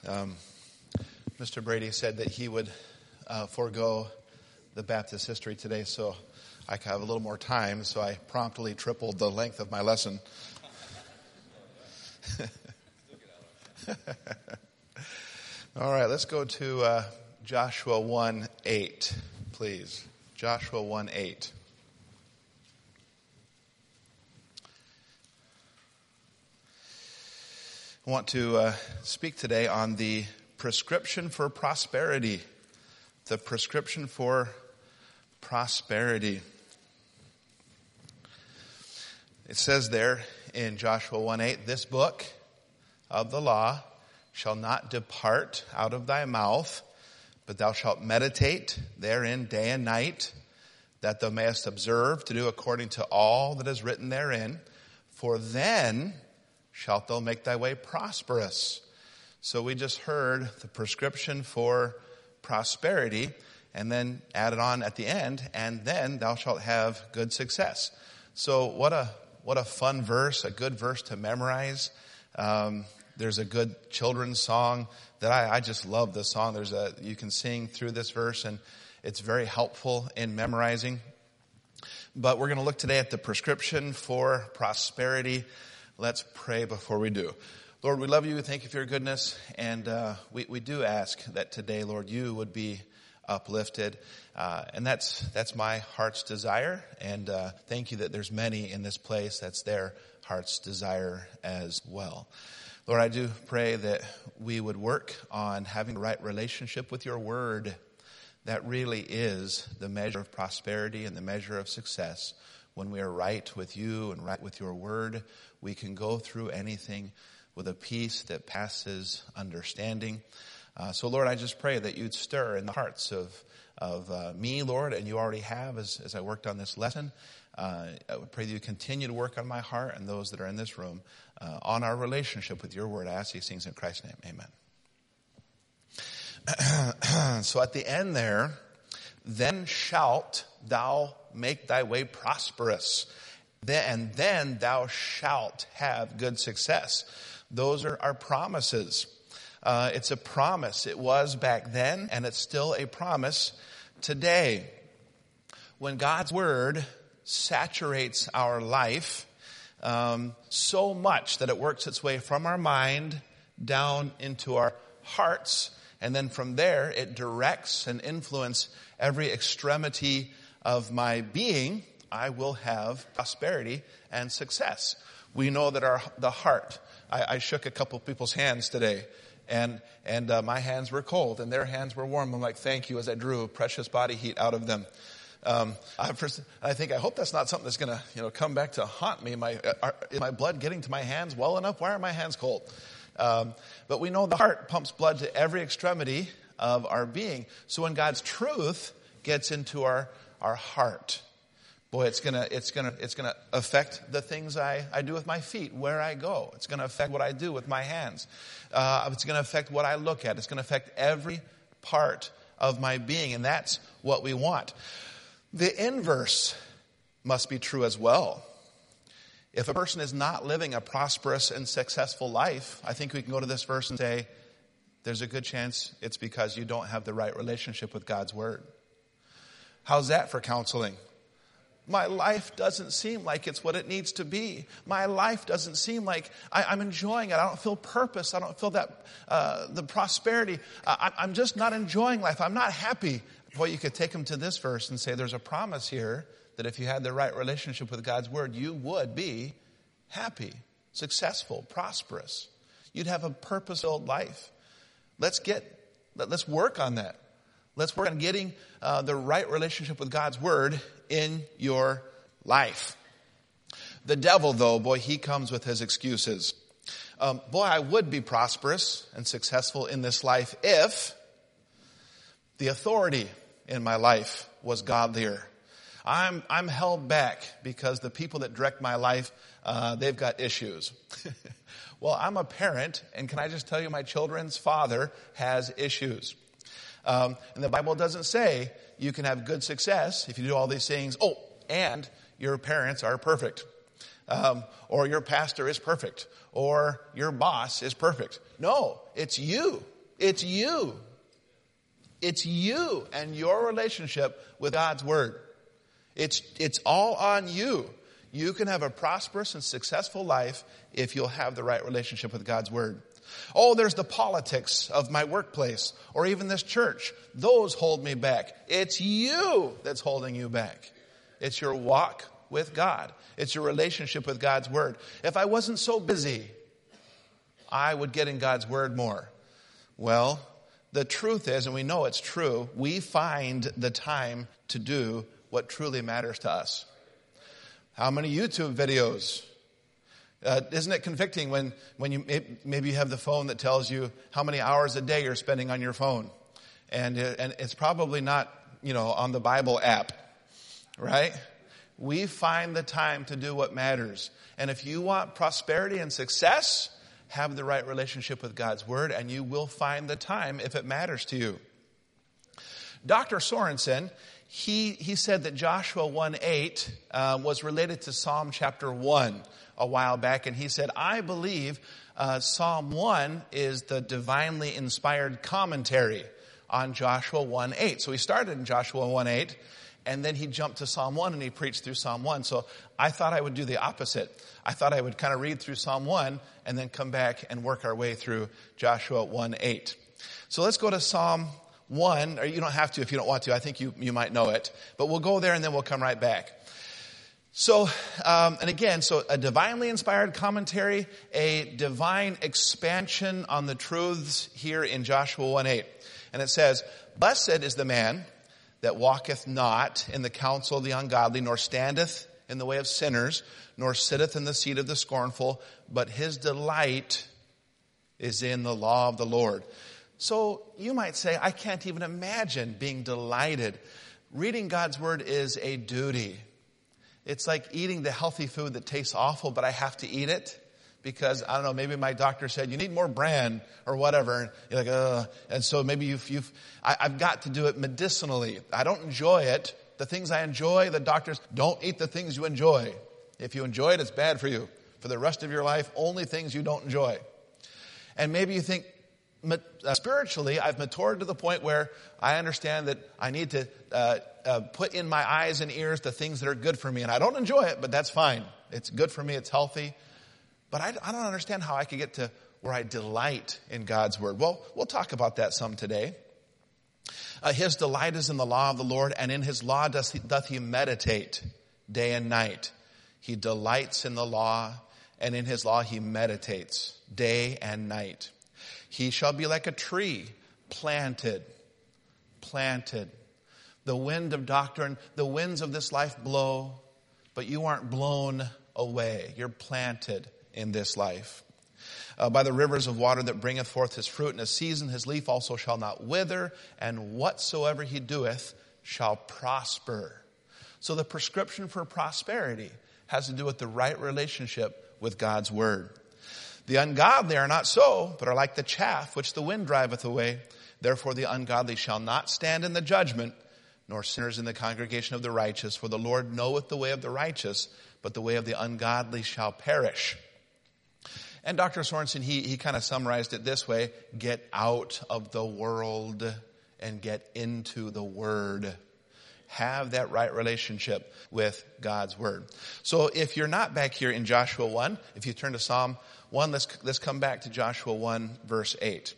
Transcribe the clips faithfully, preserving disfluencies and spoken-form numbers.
Um, Mister Brady said that he would uh, forego the Baptist history today so I could have a little more time, so I promptly tripled the length of my lesson. All right, let's go to uh, Joshua one eight, please. Joshua one eight. I want to uh, speak today on the prescription for prosperity. The prescription for prosperity. It says there in Joshua one eight, this book of the law shall not depart out of thy mouth, but thou shalt meditate therein day and night, that thou mayest observe to do according to all that is written therein. For then shalt thou make thy way prosperous. So we just heard the prescription for prosperity, and then added on at the end, and then thou shalt have good success. So what a what a fun verse, a good verse to memorize. Um, there's a good children's song that I, I just love this song. There's a you can sing through this verse, and it's very helpful in memorizing. But we're going to look today at the prescription for prosperity. Let's pray before we do. Lord, we love you. Thank you for your goodness. And uh, we, we do ask that today, Lord, you would be uplifted. Uh, and that's that's my heart's desire. And uh, thank you that there's many in this place that's their heart's desire as well. Lord, I do pray that we would work on having the right relationship with your word. That really is the measure of prosperity and the measure of success. When we are right with you and right with your word, we can go through anything with a peace that passes understanding. Uh, so, Lord, I just pray that you'd stir in the hearts of of uh, me, Lord, and you already have as, as I worked on this lesson. Uh, I would pray that you continue to work on my heart and those that are in this room uh, on our relationship with your word. I ask these things in Christ's name. Amen. So at the end there, then shalt thou make thy way prosperous, and then thou shalt have good success. Those are our promises. Uh, it's a promise. It was back then, and it's still a promise today. When God's word saturates our life um, so much that it works its way from our mind down into our hearts, and then from there it directs and influences every extremity of my being, I will have prosperity and success. We know that our the heart, I, I shook a couple of people's hands today, and and uh, my hands were cold and their hands were warm. I'm like, thank you, as I drew precious body heat out of them. Um, I, first, I think, I hope that's not something that's going to, you know, come back to haunt me. My, uh, is my blood getting to my hands well enough? Why are my hands cold? Um, but we know the heart pumps blood to every extremity of our being. So when God's truth gets into our, our heart, boy, it's gonna, it's gonna, it's gonna affect the things I, I do with my feet, where I go. It's gonna affect what I do with my hands. Uh, it's gonna affect what I look at. It's gonna affect every part of my being, and that's what we want. The inverse must be true as well. If a person is not living a prosperous and successful life, I think we can go to this verse and say, there's a good chance it's because you don't have the right relationship with God's word. How's that for counseling? My life doesn't seem like it's what it needs to be. My life doesn't seem like I, I'm enjoying it. I don't feel purpose. I don't feel that uh, the prosperity. Uh, I, I'm just not enjoying life. I'm not happy. Boy, you could take them to this verse and say there's a promise here that if you had the right relationship with God's word, you would be happy, successful, prosperous. You'd have a purpose-filled life. Let's get, let's work on that. Let's work on getting uh, the right relationship with God's word in your life. The devil, though, boy, he comes with his excuses. Um, boy, I would be prosperous and successful in this life if the authority in my life was godlier. I'm I'm held back because the people that direct my life, uh, they've got issues. Well, I'm a parent, and can I just tell you, my children's father has issues. Um, and the Bible doesn't say you can have good success if you do all these things. Oh, and your parents are perfect. Um, or your pastor is perfect. Or your boss is perfect. No, it's you It's you. It's you and your relationship with God's Word. It's, it's all on you. You can have a prosperous and successful life if you'll have the right relationship with God's Word. Oh, there's the politics of my workplace or even this church. Those hold me back. It's you that's holding you back. It's your walk with God. It's your relationship with God's Word. If I wasn't so busy, I would get in God's Word more. Well, the truth is, and we know it's true, we find the time to do what truly matters to us. How many YouTube videos? Uh, isn't it convicting when, when you maybe you have the phone that tells you how many hours a day you're spending on your phone? And, uh, and it's probably not, you know, on the Bible app, right? We find the time to do what matters. And if you want prosperity and success, have the right relationship with God's Word, and you will find the time if it matters to you. Doctor Sorensen, he, he said that Joshua one eight uh, was related to Psalm chapter one a while back, and he said, I believe uh, Psalm one is the divinely inspired commentary on Joshua one eight. So he started in Joshua one eight, and then he jumped to Psalm one and he preached through Psalm one. So I thought I would do the opposite. I thought I would kind of read through Psalm one and then come back and work our way through Joshua one eight. So let's go to Psalm one, or you don't have to if you don't want to. I think you, you might know it. But we'll go there and then we'll come right back. So, um, and again, so a divinely inspired commentary, a divine expansion on the truths here in Joshua one eight. And it says, blessed is the man that walketh not in the counsel of the ungodly, nor standeth in the way of sinners, nor sitteth in the seat of the scornful, but his delight is in the law of the Lord. So you might say, I can't even imagine being delighted. Reading God's Word is a duty. It's like eating the healthy food that tastes awful, but I have to eat it because, I don't know, maybe my doctor said, you need more bran or whatever. And you're like, ugh. And so maybe you've, you've I, I've got to do it medicinally. I don't enjoy it. The things I enjoy, the doctors, don't eat the things you enjoy. If you enjoy it, it's bad for you. For the rest of your life, only things you don't enjoy. And maybe you think, Uh, spiritually, I've matured to the point where I understand that I need to uh, uh, put in my eyes and ears the things that are good for me. And I don't enjoy it, but that's fine. It's good for me. It's healthy. But I, I don't understand how I could get to where I delight in God's Word. Well, we'll talk about that some today. Uh, his delight is in the law of the Lord, and in his law doth he, doth he meditate day and night. He delights in the law, and in his law he meditates day and night. He shall be like a tree planted, planted. The wind of doctrine, the winds of this life blow, but you aren't blown away. You're planted in this life. Uh, by the rivers of water that bringeth forth his fruit in his season, his leaf also shall not wither, and whatsoever he doeth shall prosper. So the prescription for prosperity has to do with the right relationship with God's Word. The ungodly are not so, but are like the chaff which the wind driveth away. Therefore the ungodly shall not stand in the judgment, nor sinners in the congregation of the righteous. For the Lord knoweth the way of the righteous, but the way of the ungodly shall perish. And Doctor Sorensen, he, he kind of summarized it this way: get out of the world and get into the Word. Have that right relationship with God's Word. So if you're not back here in Joshua one, if you turn to Psalm one, let's, let's come back to Joshua one, verse eight.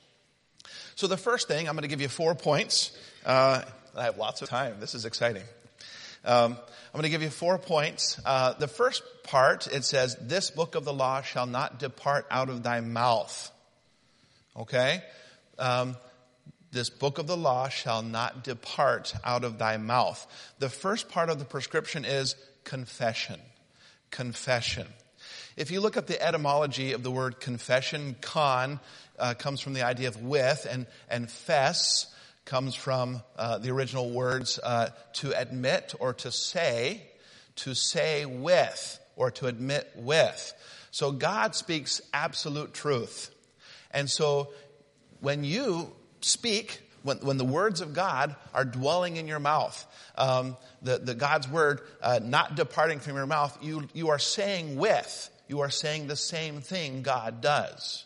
So the first thing, I'm going to give you four points. Uh, I have lots of time. This is exciting. Um, I'm going to give you four points. Uh, the first part, it says, this book of the law shall not depart out of thy mouth. Okay? Um, this book of the law shall not depart out of thy mouth. The first part of the prescription is confession. Confession. If you look up the etymology of the word confession, con uh, comes from the idea of with, and, and fess comes from uh, the original words uh, to admit or to say, to say with, or to admit with. So God speaks absolute truth. And so when you speak, when, when the words of God are dwelling in your mouth, um, the, the God's word uh, not departing from your mouth, you, you are saying with, you are saying the same thing God does.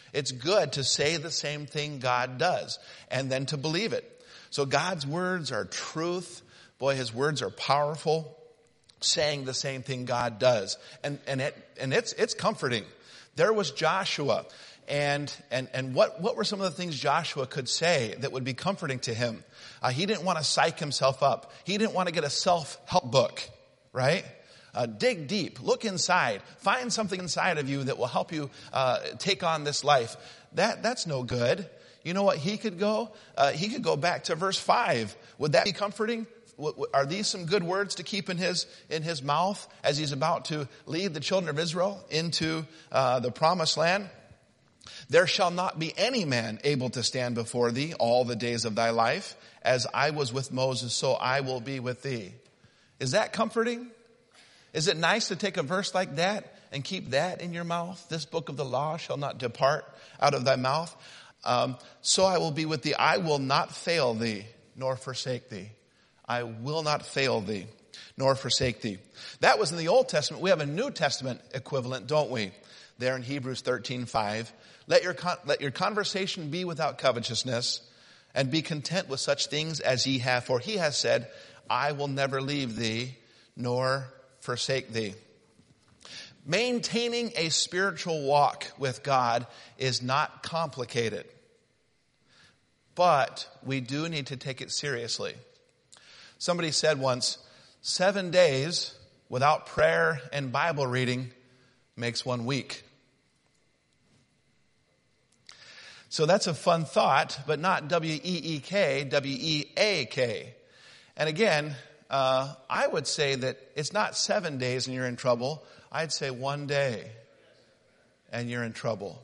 It's good to say the same thing God does and then to believe it. So God's words are truth. Boy, his words are powerful. Saying the same thing God does. And, and it, and it's, it's comforting. There was Joshua. And, and, and what, what were some of the things Joshua could say that would be comforting to him? Uh, he didn't want to psych himself up. He didn't want to get a self-help book, right? Uh, dig deep, look inside, find something inside of you that will help you uh, take on this life. That that's no good. You know what he could go? Uh, he could go back to verse five. Would that be comforting? W- w- are these some good words to keep in his in his mouth as he's about to lead the children of Israel into uh, the promised land? There shall not be any man able to stand before thee all the days of thy life. As I was with Moses, so I will be with thee. Is that comforting? Is it nice to take a verse like that and keep that in your mouth? This book of the law shall not depart out of thy mouth. Um, so I will be with thee. I will not fail thee, nor forsake thee. I will not fail thee, nor forsake thee. That was in the Old Testament. We have a New Testament equivalent, don't we? There in Hebrews thirteen five. Let your, con- let your conversation be without covetousness, and be content with such things as ye have. For he has said, I will never leave thee, nor forsake thee. Maintaining a spiritual walk with God is not complicated. But we do need to take it seriously. Somebody said once, seven days without prayer and Bible reading makes one week. So that's a fun thought, but not W E E K, W E A K. And again, uh, I would say that it's not seven days and you're in trouble. I'd say one day and you're in trouble.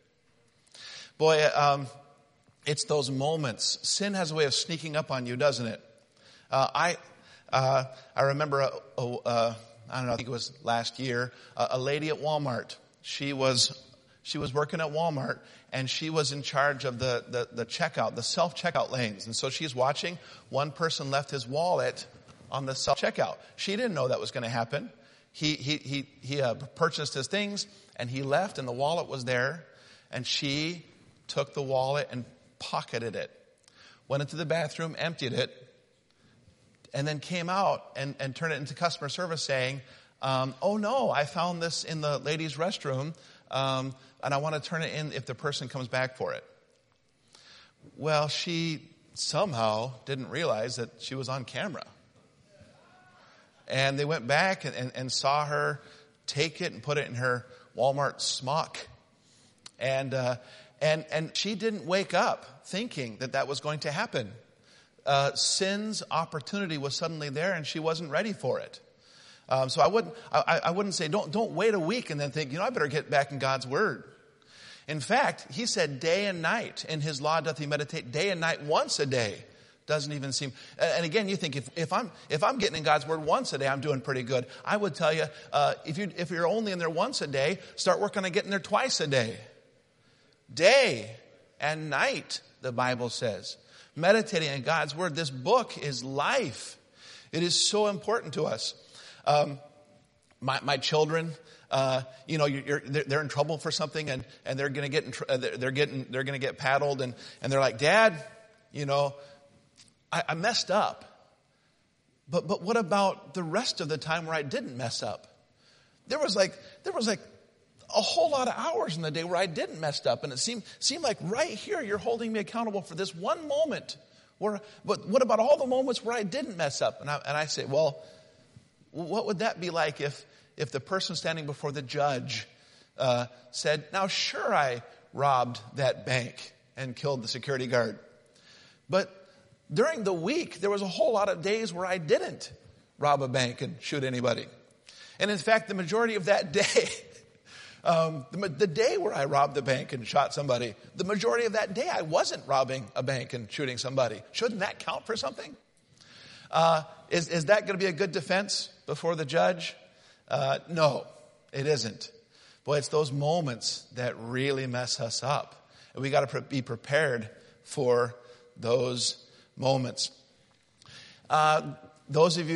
Boy, um, it's those moments. Sin has a way of sneaking up on you, doesn't it? Uh, I uh, I remember, a, a, uh, I don't know, I think it was last year, a, a lady at Walmart. She was she was working at Walmart, and she was in charge of the, the, the checkout, the self-checkout lanes. And so she's watching. One person left his wallet on the self-checkout. She didn't know that was going to happen. He he he he uh, purchased his things, and he left, and the wallet was there. And she took the wallet and pocketed it, went into the bathroom, emptied it, and then came out and, and turned it into customer service saying, um, oh no, I found this in the ladies' restroom, um, and I want to turn it in if the person comes back for it. Well, she somehow didn't realize that she was on camera. And they went back and, and, and saw her take it and put it in her Walmart smock. And, uh, and, and she didn't wake up thinking that that was going to happen. Uh, sin's opportunity was suddenly there and she wasn't ready for it. Um, so I wouldn't, I, I wouldn't say, don't, don't wait a week and then think, you know, I better get back in God's word. In fact, he said day and night in his law doth he meditate day and night once a day. Doesn't even seem, and again, you think if, if I'm, if I'm getting in God's word once a day, I'm doing pretty good. I would tell you, uh, if you, if you're only in there once a day, start working on getting there twice a day. Day and night, the Bible says. Meditating on God's word. This book is life. It is so important to us. Um, my, my children, uh, you know, you're, you're, they're, they're in trouble for something, and, and they're going to get, in tr- they're, they're getting, they're going to get paddled, and, and they're like, Dad, you know, I, I messed up. But, but what about the rest of the time where I didn't mess up? There was like, there was like a whole lot of hours in the day where I didn't mess up, and it seemed, seemed like right here you're holding me accountable for this one moment. Where, but what about all the moments where I didn't mess up? And I, and I say, well, what would that be like if, if the person standing before the judge uh, said, now sure I robbed that bank and killed the security guard, but during the week there was a whole lot of days where I didn't rob a bank and shoot anybody. And in fact, the majority of that day, um, the, the day where I robbed the bank and shot somebody, the majority of that day I wasn't robbing a bank and shooting somebody. Shouldn't that count for something? Uh, is, is that going to be a good defense before the judge? Uh, no, it isn't. Boy, it's those moments that really mess us up. And we got to pre- be prepared for those moments. Uh, those of you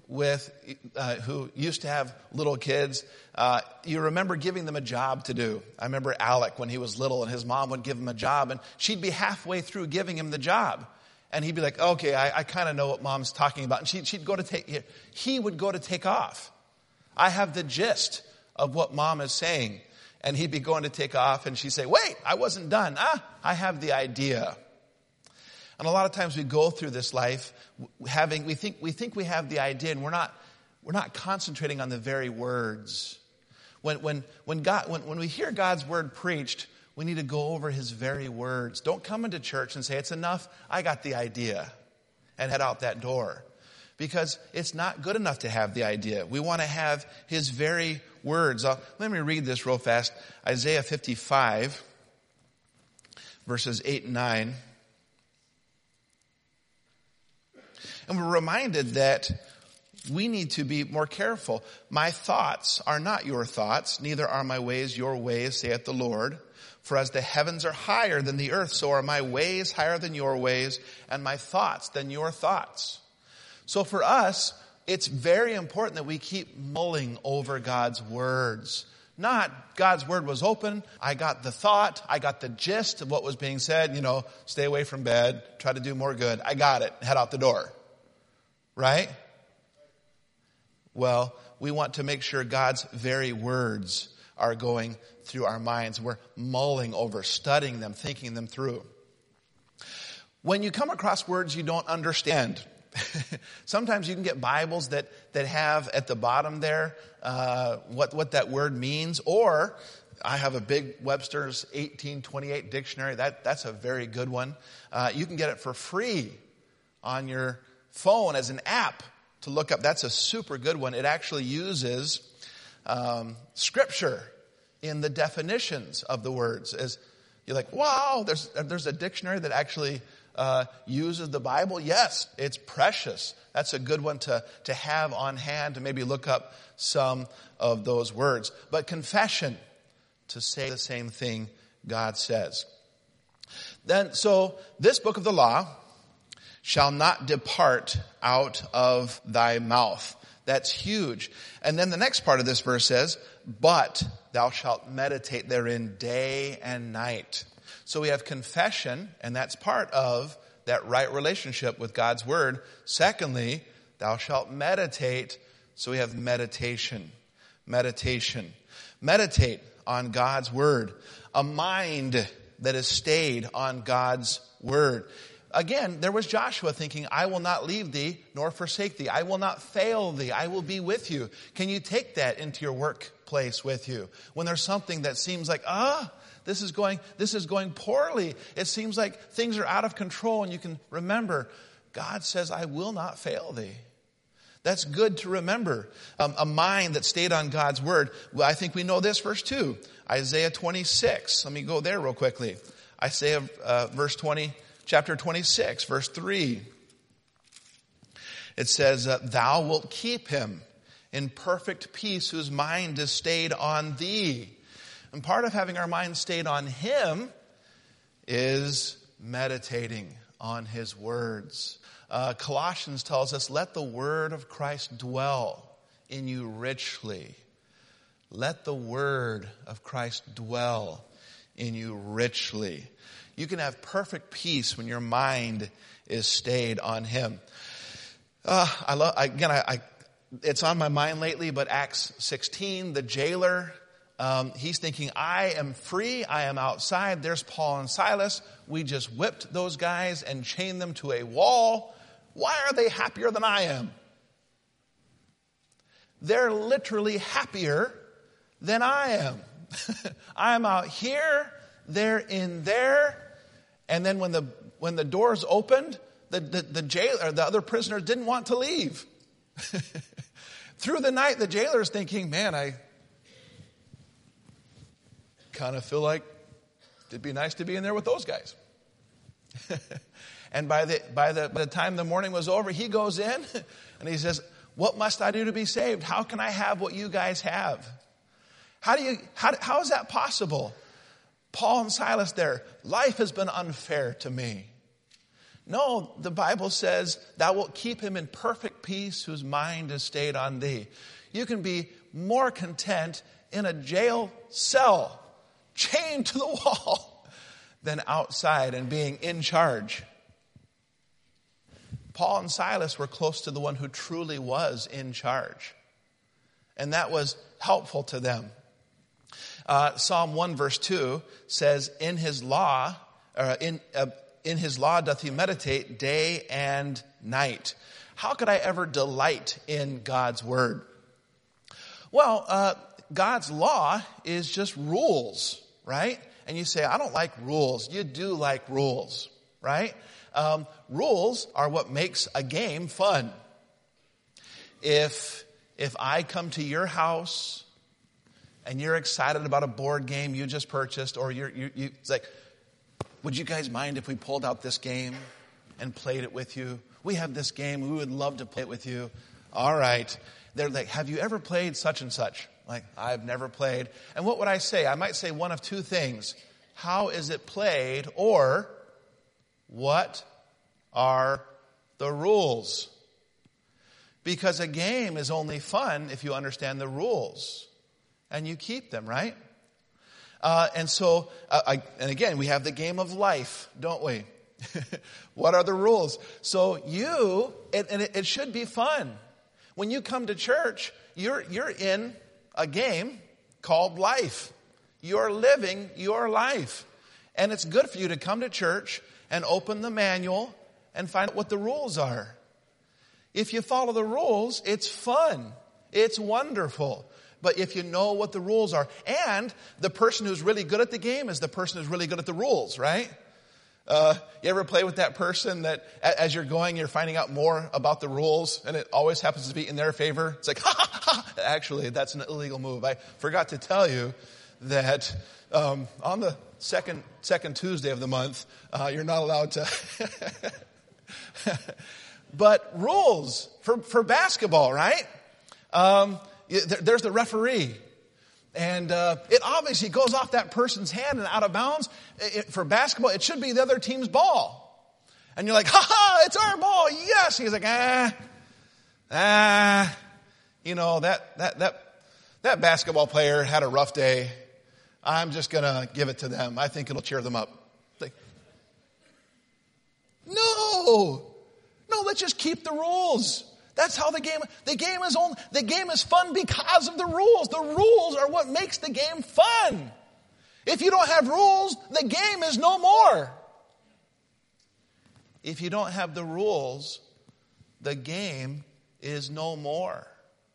with uh, who used to have little kids, uh, you remember giving them a job to do. I remember Alec when he was little, and his mom would give him a job, and she'd be halfway through giving him the job. And he'd be like, okay, I, I kind of know what mom's talking about. And she, she'd go to take, he would go to take off. I have the gist of what mom is saying. And he'd be going to take off, and she'd say, wait, I wasn't done. Ah, I have the idea. And a lot of times we go through this life having, we think, we think we have the idea, and we're not, we're not concentrating on the very words. When, when, when God, when, when we hear God's word preached, we need to go over his very words. Don't come into church and say, it's enough, I got the idea, and head out that door. Because it's not good enough to have the idea. We want to have his very words. Uh, let me read this real fast. Isaiah fifty-five, verses eight and nine. And we're reminded that we need to be more careful. My thoughts are not your thoughts, neither are my ways your ways, saith the Lord. For as the heavens are higher than the earth, so are my ways higher than your ways, and my thoughts than your thoughts. So for us, it's very important that we keep mulling over God's words. Not God's word was open, I got the thought, I got the gist of what was being said, you know, stay away from bed, try to do more good. I got it, head out the door. Right? Well, we want to make sure God's very words are going through our minds. We're mulling over, studying them, thinking them through. When you come across words you don't understand, sometimes you can get Bibles that, that have at the bottom there uh, what, what that word means. Or I have a big Webster's eighteen twenty-eight dictionary. That, that's a very good one. Uh, you can get it for free on your phone as an app to look up. That's a super good one. It actually uses um, scripture in the definitions of the words. As you're like, wow, there's there's a dictionary that actually uh, uses the Bible. Yes, it's precious. That's a good one to to have on hand to maybe look up some of those words. But confession, to say the same thing God says. Then, so this book of the law shall not depart out of thy mouth. That's huge. And then the next part of this verse says, but thou shalt meditate therein day and night. So we have confession, and that's part of that right relationship with God's word. Secondly, thou shalt meditate. So we have meditation. Meditation. Meditate on God's word. A mind that is stayed on God's word. Again, there was Joshua thinking, I will not leave thee nor forsake thee. I will not fail thee. I will be with you. Can you take that into your workplace with you? When there's something that seems like, ah, this is going, this is going poorly. It seems like things are out of control, and you can remember, God says, I will not fail thee. That's good to remember. Um, a mind that stayed on God's word. Well, I think we know this verse too. Isaiah twenty-six. Let me go there real quickly. Isaiah uh, verse twenty. Chapter twenty-six, verse three. It says, thou wilt keep him in perfect peace whose mind is stayed on thee. And part of having our mind stayed on him is meditating on his words. Uh, Colossians tells us, let the word of Christ dwell in you richly. Let the word of Christ dwell in you richly. You can have perfect peace when your mind is stayed on him. Uh, I love, again, I, I, it's on my mind lately, but Acts sixteen, the jailer, um, he's thinking, I am free, I am outside. There's Paul and Silas. We just whipped those guys and chained them to a wall. Why are they happier than I am? They're literally happier than I am. I'm out here, they're in there. And then when the when the doors opened, the, the, the jailer, the other prisoners didn't want to leave. Through the night, the jailer's thinking, man, I kind of feel like it'd be nice to be in there with those guys. And by the, by the by the time the morning was over, he goes in and he says, what must I do to be saved? How can I have what you guys have? How do you, how, how is that possible? Paul and Silas there, life has been unfair to me. No, the Bible says, thou wilt keep him in perfect peace whose mind is stayed on thee. You can be more content in a jail cell, chained to the wall, than outside and being in charge. Paul and Silas were close to the one who truly was in charge. And that was helpful to them. Uh, Psalm one verse two says, in his law, uh, in, uh, in his law doth he meditate day and night. How could I ever delight in God's word? Well, uh, God's law is just rules, right? And you say, I don't like rules. You do like rules, right? Um, rules are what makes a game fun. If, if I come to your house and you're excited about a board game you just purchased, or you're, you, you, it's like, would you guys mind if we pulled out this game and played it with you? We have this game. We would love to play it with you. All right. They're like, have you ever played such and such? Like, I've never played. And what would I say? I might say one of two things. How is it played? Or, what are the rules? Because a game is only fun if you understand the rules. And you keep them, right? Uh, and so, uh, I, and again, we have the game of life, don't we? What are the rules? So you, it, and it, it should be fun. When you come to church, you're, you're in a game called life. You're living your life. And it's good for you to come to church and open the manual and find out what the rules are. If you follow the rules, it's fun. It's wonderful. But if you know what the rules are, and the person who's really good at the game is the person who's really good at the rules, right? Uh, you ever play with that person that as you're going, you're finding out more about the rules, and it always happens to be in their favor? It's like, ha, ha, ha. Actually, that's an illegal move. I forgot to tell you that um, on the second second Tuesday of the month, uh, you're not allowed to. But rules for, for basketball, right? Um, there's the referee. And uh, it obviously goes off that person's hand and out of bounds. It, for basketball, it should be the other team's ball. And you're like, ha ha, it's our ball. Yes. He's like, ah, ah, you know, that, that, that, that basketball player had a rough day. I'm just going to give it to them. I think it'll cheer them up. Like, no, no, let's just keep the rules. That's how the game, the game is only, the game is fun because of the rules. The rules are what makes the game fun. If you don't have rules, the game is no more. If you don't have the rules, the game is no more.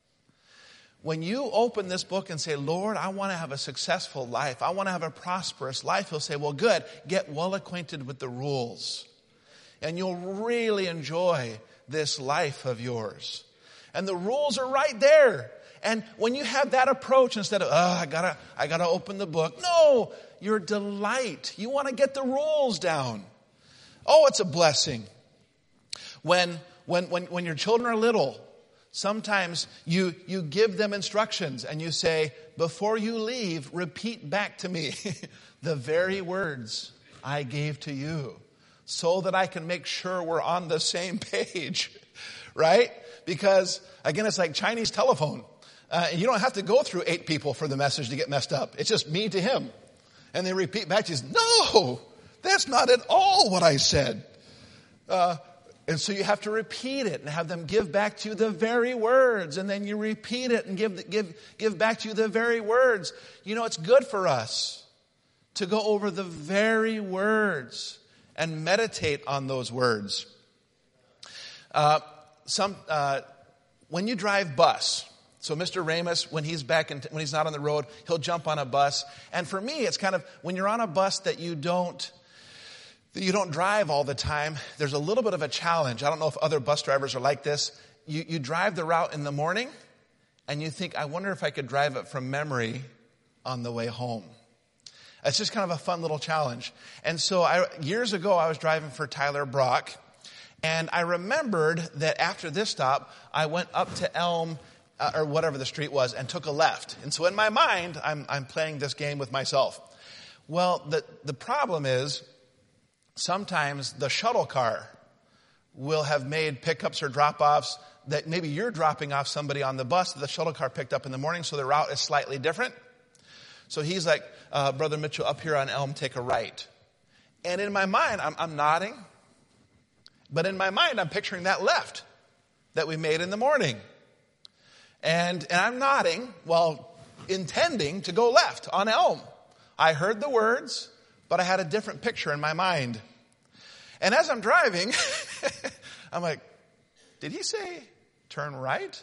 When you open this book and say, Lord, I want to have a successful life. I want to have a prosperous life. He'll say, well, good. Get well acquainted with the rules. And you'll really enjoy this life of yours. And the rules are right there. And when you have that approach, instead of, oh, I gotta, I gotta open the book. No, your delight. You want to get the rules down. Oh, it's a blessing. When, when, when, when your children are little, sometimes you, you give them instructions and you say, before you leave, repeat back to me the very words I gave to you, so that I can make sure we're on the same page, right? Because, again, it's like Chinese telephone. Uh, you don't have to go through eight people for the message to get messed up. It's just me to him. And they repeat back to you, no, that's not at all what I said. Uh, and so you have to repeat it and have them give back to you the very words. And then you repeat it and give, give, give back to you the very words. You know, it's good for us to go over the very words and meditate on those words. Uh, some uh, when you drive bus, so Mister Ramus, when he's back in, when he's not on the road, he'll jump on a bus. And for me, it's kind of when you're on a bus that you don't that you don't drive all the time. There's a little bit of a challenge. I don't know if other bus drivers are like this. You you drive the route in the morning, and you think, I wonder if I could drive it from memory on the way home. It's just kind of a fun little challenge. And so I, years ago, I was driving for Tyler Brock. And I remembered that after this stop, I went up to Elm, uh, or whatever the street was, and took a left. And so in my mind, I'm, I'm playing this game with myself. Well, the, the problem is, sometimes the shuttle car will have made pickups or drop-offs that maybe you're dropping off somebody on the bus that the shuttle car picked up in the morning, so the route is slightly different. So he's like, uh, Brother Mitchell, up here on Elm, take a right. And in my mind, I'm, I'm nodding. But in my mind, I'm picturing that left that we made in the morning. And, and I'm nodding while intending to go left on Elm. I heard the words, but I had a different picture in my mind. And as I'm driving, I'm like, did he say turn right?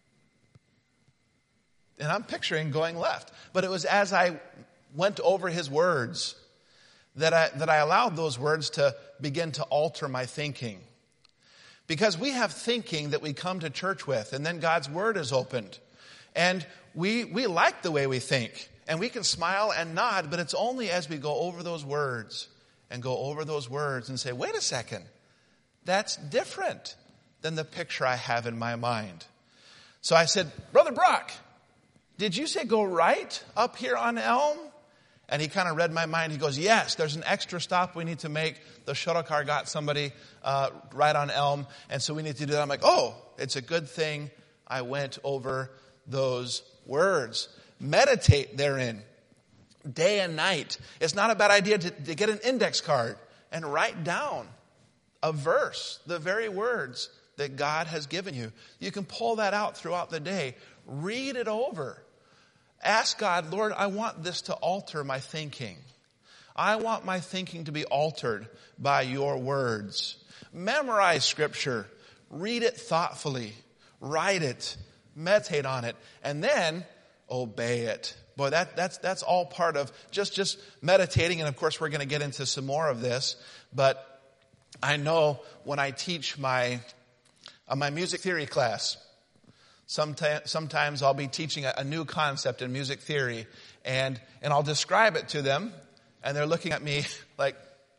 And I'm picturing going left. But it was as I went over his words that I, that I allowed those words to begin to alter my thinking. Because we have thinking that we come to church with, and then God's word is opened. And we, we like the way we think. And we can smile and nod, but it's only as we go over those words and go over those words and say, wait a second, that's different than the picture I have in my mind. So I said, Brother Brock, did you say go right up here on Elm? And he kind of read my mind. He goes, yes, there's an extra stop we need to make. The shuttle car got somebody uh, right on Elm, and so we need to do that. I'm like, oh, it's a good thing I went over those words. Meditate therein day and night. It's not a bad idea to, to get an index card and write down a verse, the very words that God has given you. You can pull that out throughout the day. Read it over. Ask God, Lord, I want this to alter my thinking. I want my thinking to be altered by your words. Memorize Scripture. Read it thoughtfully. Write it. Meditate on it. And then obey it. Boy, that, that's, that's all part of just, just meditating. And of course, we're going to get into some more of this. But I know when I teach my, uh, my music theory class, sometimes, sometimes I'll be teaching a, a new concept in music theory, and, and I'll describe it to them, and they're looking at me like,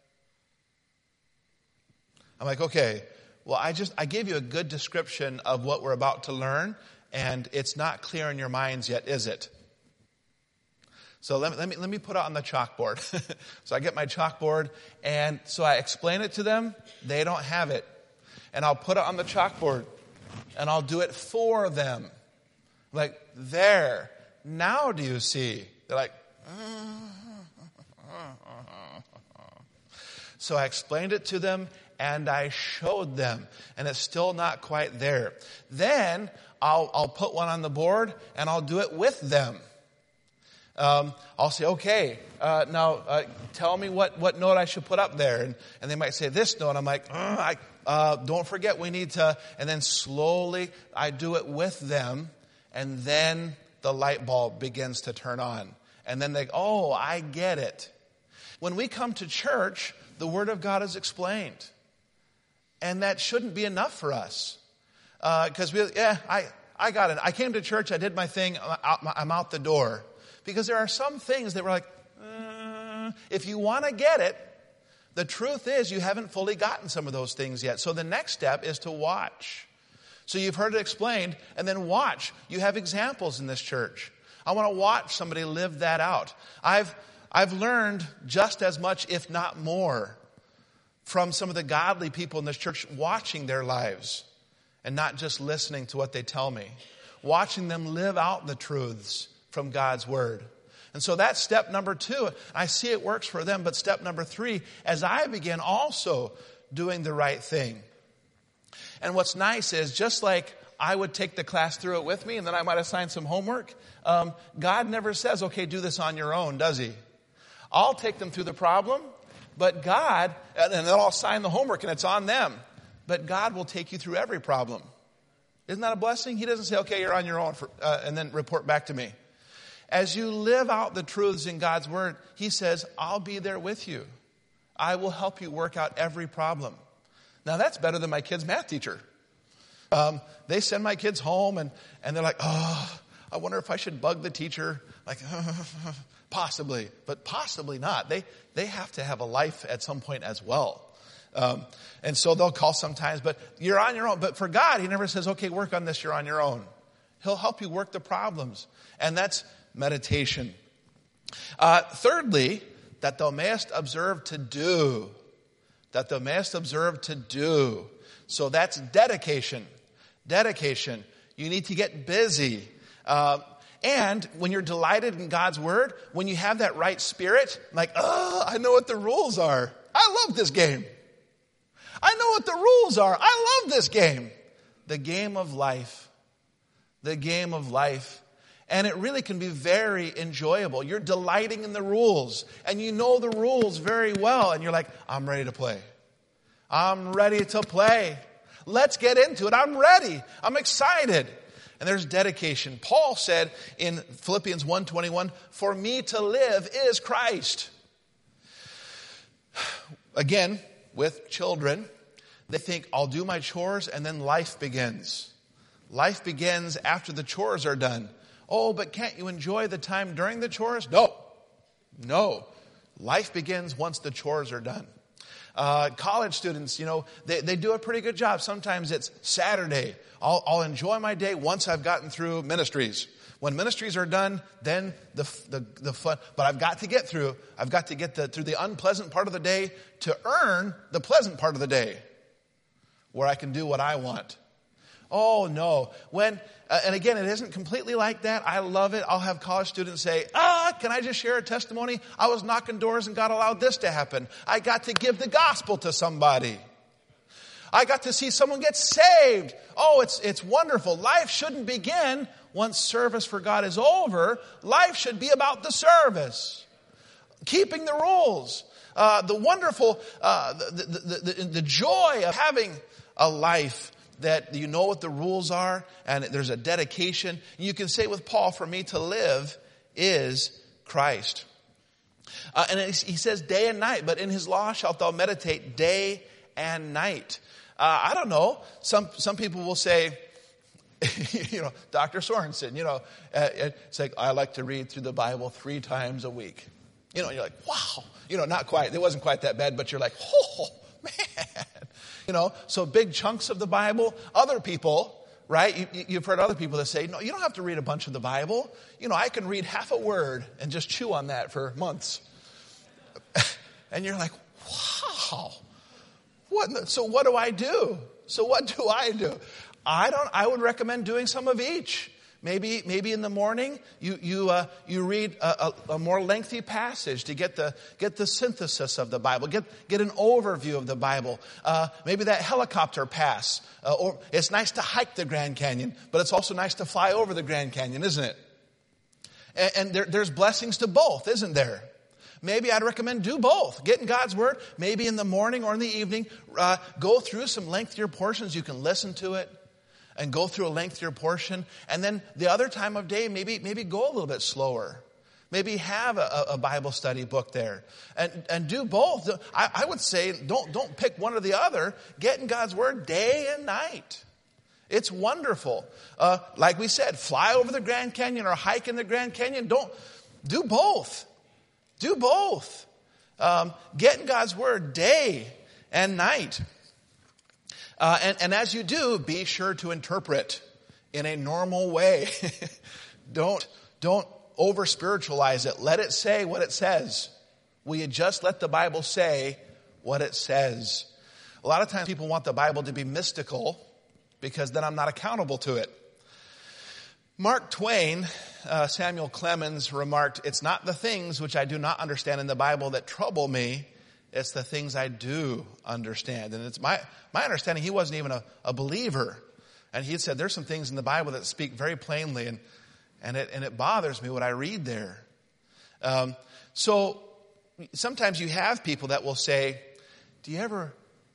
I'm like, okay, well, I just, I gave you a good description of what we're about to learn, and it's not clear in your minds yet, is it? So let me, let me, let me put it on the chalkboard. So I get my chalkboard, and so I explain it to them. They don't have it. And I'll put it on the chalkboard, and I'll do it for them. Like, there. Now do you see? They're like, so I explained it to them, and I showed them, and it's still not quite there. Then I'll, I'll put one on the board, and I'll do it with them. Um, I'll say, okay, uh, now uh, tell me what, what note I should put up there. And, and they might say this note. I'm like, I, uh, don't forget we need to, and then slowly I do it with them, and then the light bulb begins to turn on. And then they, oh, I get it. When we come to church, the Word of God is explained. And that shouldn't be enough for us. Because, uh, we, yeah, I, I got it. I came to church, I did my thing, I'm out, I'm out the door. Because there are some things that we're like, uh, if you want to get it, the truth is you haven't fully gotten some of those things yet. So the next step is to watch. So you've heard it explained, and then watch. You have examples in this church. I want to watch somebody live that out. I've, I've learned just as much, if not more, from some of the godly people in this church watching their lives and not just listening to what they tell me. Watching them live out the truths from God's Word. And so that's step number two. I see it works for them, but step number three, as I begin also doing the right thing. And what's nice is, just like I would take the class through it with me, and then I might assign some homework, um, God never says, okay, do this on your own, does He? I'll take them through the problem, but God, and then I'll assign the homework, and it's on them. But God will take you through every problem. Isn't that a blessing? He doesn't say, okay, you're on your own, for, uh, and then report back to me. As you live out the truths in God's Word, He says, I'll be there with you. I will help you work out every problem. Now, that's better than my kid's math teacher. Um, they send my kids home, and, and they're like, oh, I wonder if I should bug the teacher. Like, possibly, but possibly not. They, they have to have a life at some point as well. Um, and so they'll call sometimes, but you're on your own. But for God, He never says, okay, work on this, you're on your own. He'll help you work the problems. And that's meditation. Uh, thirdly, that thou mayest observe to do. that thou mayest observe to do. So that's dedication. Dedication. You need to get busy. Uh, and when you're delighted in God's word, when you have that right spirit, like, oh, I know what the rules are. I love this game. I know what the rules are. I love this game. The game of life. The game of life. And it really can be very enjoyable. You're delighting in the rules. And you know the rules very well. And you're like, I'm ready to play. I'm ready to play. Let's get into it. I'm ready. I'm excited. And there's dedication. Paul said in Philippians one twenty-one, for me to live is Christ. Again, with children, they think, I'll do my chores and then life begins. Life begins after the chores are done. Oh, but can't you enjoy the time during the chores? No. No. Life begins once the chores are done. Uh, college students, you know, they, they do a pretty good job. Sometimes it's Saturday. I'll, I'll enjoy my day once I've gotten through ministries. When ministries are done, then the, the, the fun, but I've got to get through, I've got to get the, through the unpleasant part of the day to earn the pleasant part of the day where I can do what I want. Oh no. When, uh, and again, it isn't completely like that. I love it. I'll have college students say, ah, can I just share a testimony? I was knocking doors and God allowed this to happen. I got to give the gospel to somebody. I got to see someone get saved. Oh, it's, it's wonderful. Life shouldn't begin once service for God is over. Life should be about the service. Keeping the rules. Uh, the wonderful, uh, the, the, the, the joy of having a life that you know what the rules are and there's a dedication. You can say with Paul, for me to live is Christ. Uh, and he says day and night, but in his law shalt thou meditate day and night. Uh, I don't know. Some, some people will say, you know, Doctor Sorensen, you know, uh, it's like, I like to read through the Bible three times a week. You know, you're like, wow. You know, not quite. It wasn't quite that bad, but you're like, oh, man. You know, so big chunks of the Bible. Other people, right? You, you've heard other people that say, no, you don't have to read a bunch of the Bible. You know, I can read half a word and just chew on that for months. And you're like, wow. What the, so what do I do? So what do I do? I don't, I would recommend doing some of each. Maybe, maybe in the morning you you uh, you read a, a, a more lengthy passage to get the get the synthesis of the Bible, get get an overview of the Bible. Uh, maybe that helicopter pass, uh, or it's nice to hike the Grand Canyon, but it's also nice to fly over the Grand Canyon, isn't it? And, and there, there's blessings to both, isn't there? Maybe I'd recommend do both. Get in God's Word. Maybe in the morning or in the evening, uh, go through some lengthier portions. You can listen to it. And go through a lengthier portion. And then the other time of day, maybe maybe go a little bit slower. Maybe have a, a Bible study book there. And and do both. I, I would say don't don't pick one or the other. Get in God's Word day and night. It's wonderful. Uh, like we said, fly over the Grand Canyon or hike in the Grand Canyon. Don't do both. Do both. Um, get in God's Word day and night. Uh, and, and as you do, be sure to interpret in a normal way. don't, don't over spiritualize it. Let it say what it says. Will you just let the Bible say what it says? A lot of times people want the Bible to be mystical because then I'm not accountable to it. Mark Twain, uh, Samuel Clemens remarked, it's not the things which I do not understand in the Bible that trouble me. It's the things I do understand. And it's my, my understanding he wasn't even a, a believer. And he had said there's some things in the Bible that speak very plainly and, and it, and it bothers me what I read there. Um, so sometimes you have people that will say, do you ever,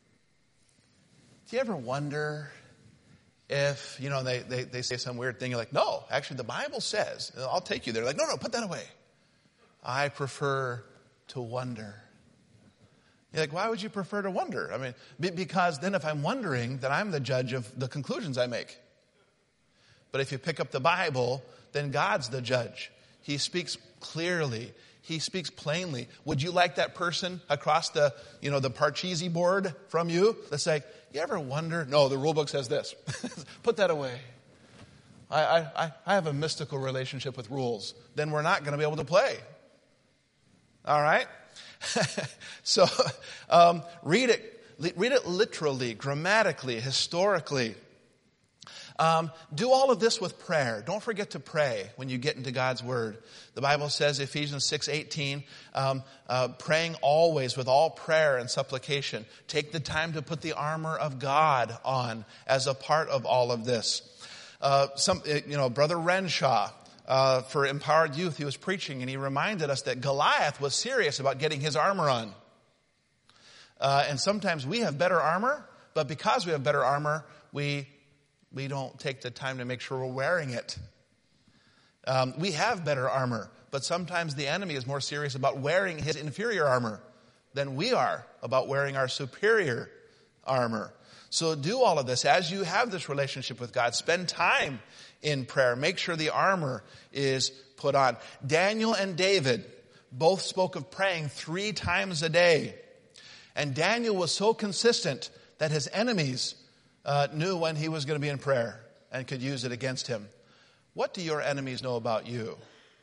do you ever wonder if, you know, they, they, they say some weird thing. You're like, no, actually the Bible says, I'll take you there. Like, no, no, put that away. I prefer to wonder. You're like, why would you prefer to wonder? I mean, because then if I'm wondering, then I'm the judge of the conclusions I make. But if you pick up the Bible, then God's the judge. He speaks clearly. He speaks plainly. Would you like that person across the, you know, the Parcheesi board from you that's like, you ever wonder? No, the rule book says this. Put that away. I, I, I have a mystical relationship with rules. Then we're not going to be able to play. All right? so um, read it, read it literally, grammatically, historically. Um, do all of this with prayer. Don't forget to pray when you get into God's Word. The Bible says, Ephesians six eighteen, um, uh, praying always with all prayer and supplication. Take the time to put the armor of God on as a part of all of this. Uh, some, you know, Brother Renshaw, uh, for Empowered Youth, he was preaching and he reminded us that Goliath was serious about getting his armor on. Uh, and sometimes we have better armor, but because we have better armor, we We don't take the time to make sure we're wearing it. Um, we have better armor, but sometimes the enemy is more serious about wearing his inferior armor than we are about wearing our superior armor. So do all of this. As you have this relationship with God, spend time in prayer. Make sure the armor is put on. Daniel and David both spoke of praying three times a day. And Daniel was so consistent that his enemies Uh, knew when he was going to be in prayer and could use it against him. What do your enemies know about you?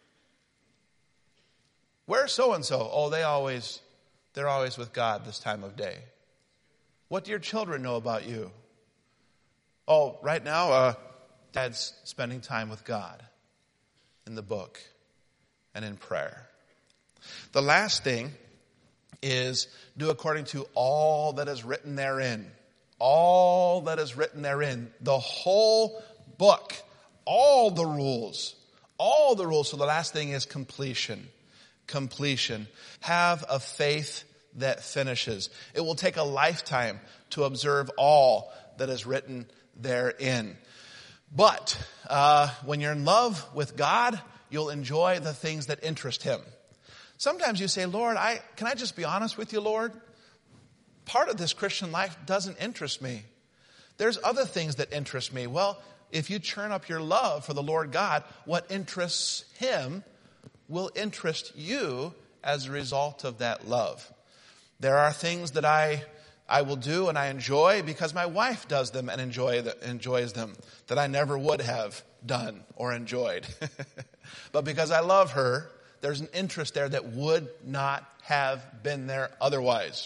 Where's so-and-so? Oh, they always, they're always with God this time of day. What do your children know about you? Oh, right now, uh, Dad's spending time with God in the book and in prayer. The last thing is do according to all that is written therein. All that is written therein, the whole book, all the rules, all the rules. So the last thing is completion, completion. Have a faith that finishes. It will take a lifetime to observe all that is written therein. But uh, when you're in love with God, you'll enjoy the things that interest him. Sometimes you say, Lord, I can I just be honest with you, Lord? Part of this Christian life doesn't interest me. There's other things that interest me. Well, if you churn up your love for the Lord God, what interests him will interest you as a result of that love. There are things that I I will do and I enjoy because my wife does them and enjoy the, enjoys them that I never would have done or enjoyed. But because I love her, there's an interest there that would not have been there otherwise.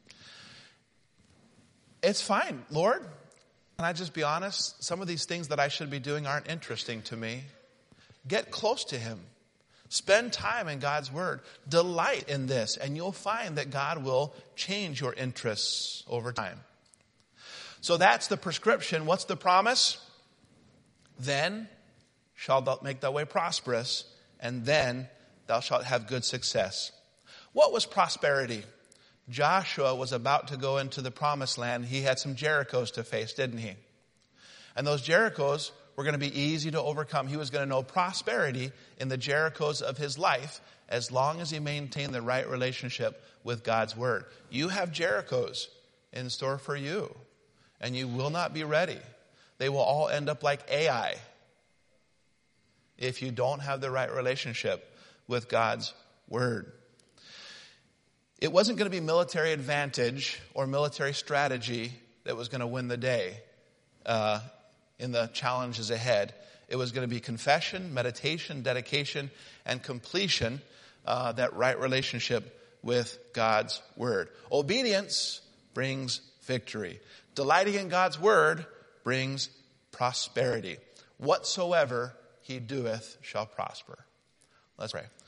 It's fine, Lord. Can I just be honest? Some of these things that I should be doing aren't interesting to me. Get close to him. Spend time in God's Word. Delight in this, and you'll find that God will change your interests over time. So that's the prescription. What's the promise? Then shalt thou make thy way prosperous, and then thou shalt have good success. What was prosperity? Joshua was about to go into the promised land. He had some Jerichos to face, didn't he? And those Jerichos were going to be easy to overcome. He was going to know prosperity in the Jerichos of his life as long as he maintained the right relationship with God's Word. You have Jerichos in store for you, and you will not be ready. They will all end up like Ai if you don't have the right relationship with God's Word. It wasn't going to be military advantage or military strategy that was going to win the day uh, in the challenges ahead. It was going to be confession, meditation, dedication, and completion, uh, that right relationship with God's Word. Obedience brings victory. Delighting in God's Word brings prosperity. Whatsoever he doeth shall prosper. Let's pray.